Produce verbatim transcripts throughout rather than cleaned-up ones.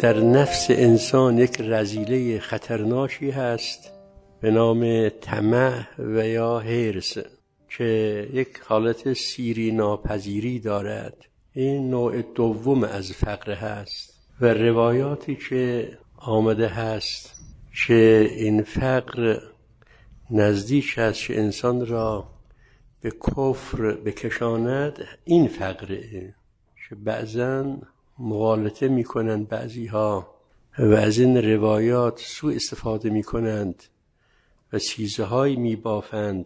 در نفس انسان یک رذیله خطرناکی هست به نام طمع و یا حرص که یک حالت سیری ناپذیری دارد. این نوع دوم از فقر هست و روایاتی که آمده هست که این فقر نزدیک است که انسان را به کفر بکشاند، این فقره که بعضاً مغالطه می کنند بعضی ها و از این روایات سوء استفاده می کنند و چیزهایی می بافند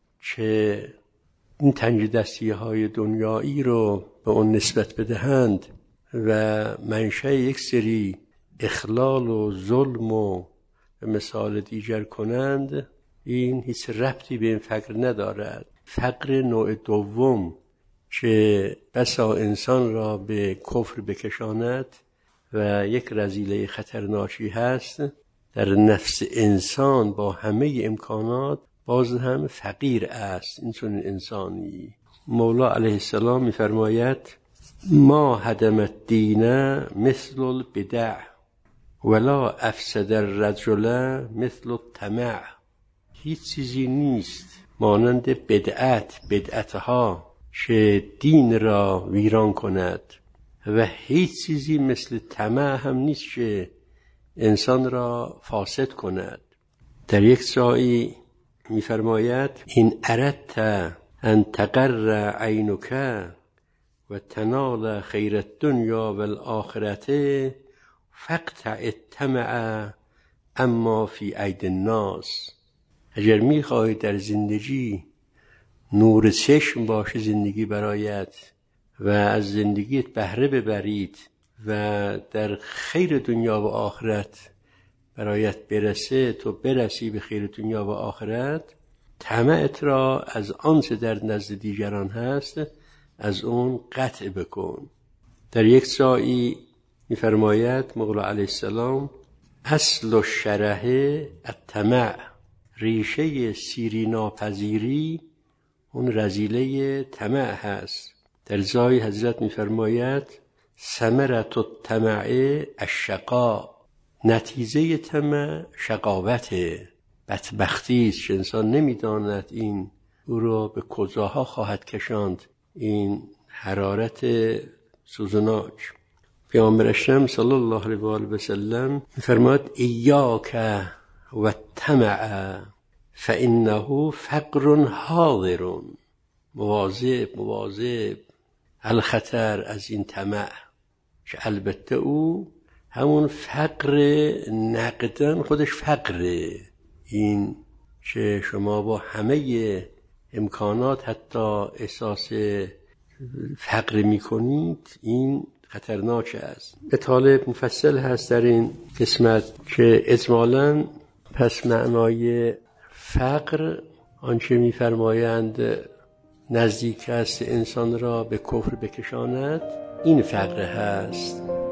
که این تنگ دستی های دنیایی رو به اون نسبت بدهند و منشأ یک سری اخلال و ظلم و مثال دیگر کنند. این هیچ ربطی به این فقر ندارد. فقر نوع دوم که بسا انسان را به کفر بکشاند و یک رذیله خطرناکی هست، در نفس انسان با همه امکانات باز هم فقیر است. این چون انسانی مولا علیه السلام می‌فرماید ما هدم الدین مثل البدع ولا افسد الرجل مثل الطمع. هیچ چیزی نیست مانند بدعت بدعتها که دین را ویران کند و هیچ چیزی مثل طمع هم نیست که انسان را فاسد کند. در یک جایی می‌فرماید این اردت ان تقر عینک و تنال خیر الدنیا و الآخرة فاقطع الطمع اما فی اید الناس. اگر می‌خواهی در زندگی نور چشم باشه زندگی برایت و از زندگیت بهره ببرید و در خیر دنیا و آخرت برایت برسه، تو برسی به خیر دنیا و آخرت، طمعت را از آنچه در نزد دیگران هست از اون قطع بکن. در یک جایی می‌فرماید مولا علیه السلام اصل الشره الطمع، ریشه سیری ناپذیری اون رذیله طمع هست. در جای حضرت می‌فرماید ثمرة الطمع الشقاء، نتیجه طمع شقاوته، بدبختی است که انسان نمی‌داند این او را به کجاها خواهد کشاند، این حرارت سوزناک. پیامبر اکرم صلی الله علیه و آله و سلم می‌فرماید ایاک و الطمع فانه فقر حاضر. مواظب مواظب الخطر از این طمع که البته او همون فقر نقدن خودش فقره. این که شما با همه امکانات حتی احساس فقر میکنید، این خطرناک است. مطالب مفصل هست در این قسمت که اجمالاً پس معنای فقر آنچه می‌فرمایند نزدیک است انسان را به کفر بکشاند، این فقر هست.